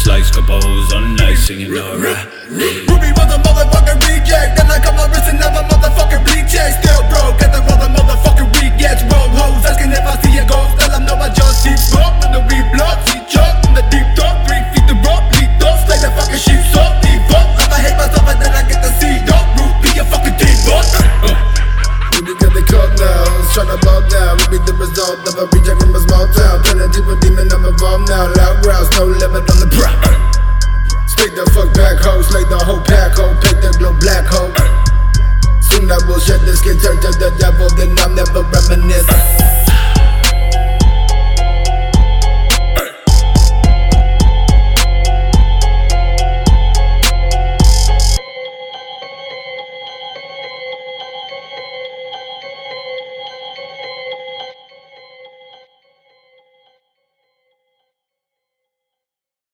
just like Scopo's on night singing alright. Ruby was a motherfucking reject. Then I got my wrist and have a motherfucking recheck. Still broke at the other motherfucking rejects. Roll hoes asking if I see a ghost. Tell them no, I just see smoke. And the weed blood, see choke. From the deep dark, 3 feet the rope. Lead off, slay the fucking sheep soap. Default, if I hate myself and then I get the seed up. Root be a fucking default. Ruby got the code now, tryna bow down. Ruby the result of a reject from a small town. Turning deep with